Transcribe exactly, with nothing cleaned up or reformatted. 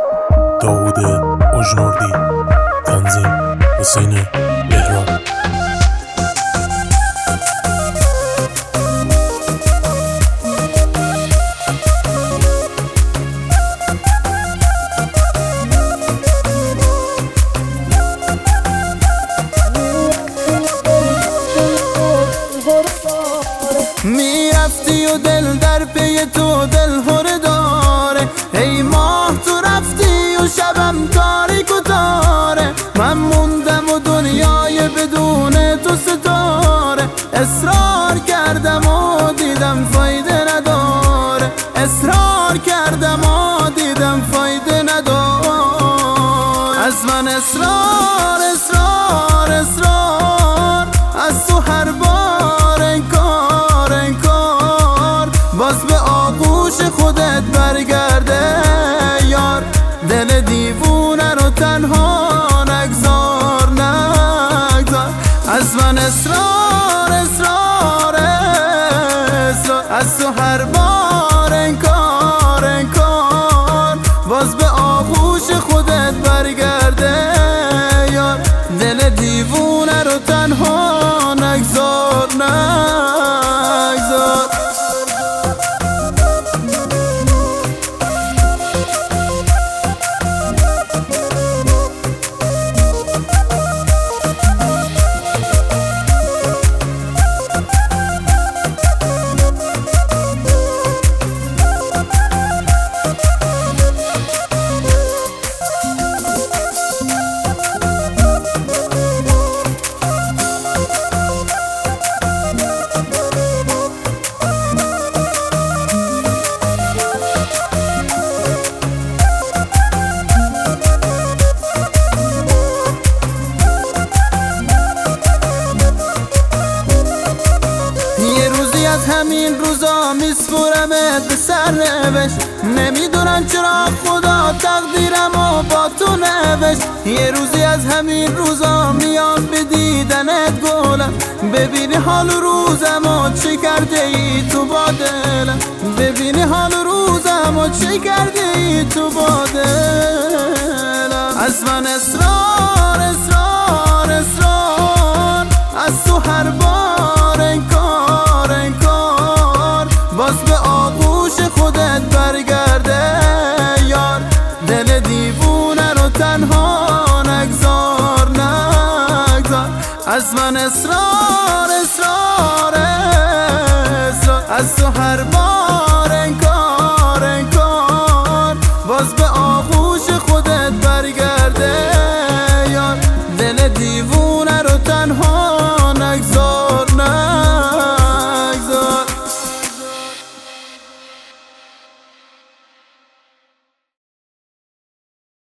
داوود اجنوردی، تنظیم حسین بهرام. میرفتی و دل در پی تو دل هره داره، ای ماه تو رفتی و شبم تاریک و تاره، من موندم و دنیای بدون تو ستاره، اصرار کردم و دیدم فایده نداره، اصرار کردم و دیدم فایده نداره، از من اصرار اصرار اصرار، از تو هر بار انکار انکار، باز به آغوش خودت برگرده یار، دل دیوونه رو تنها نگذار نگذار، از من اصرار اصرار اصرار، از تو هر بار انکار انکار، باز به آغوش خودت برگرده یار، دل دیوونه رو تنها نگذار نگذار. از همین روزا میسپرمت به سرنوشت، نمیدونم چرا خدا تقدیرم و با تو نوشت، یه روزی از همین روزا میام به دیدنت گلم، ببینی حال روزم و چی کرده ای تو با دلم، ببینی حال روزم و چی کرده ای تو با دلم، از من اصرار